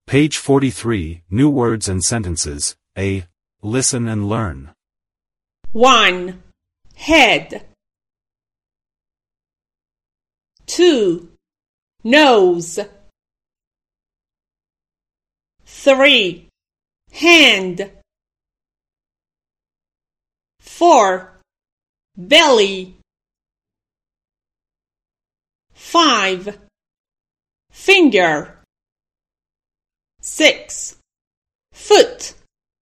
Page 43, New Words and Sentences. A. Listen and learn. 1. Head. 2. Nose. 3. Hand. 4. Belly. 5. Finger. 6. Foot.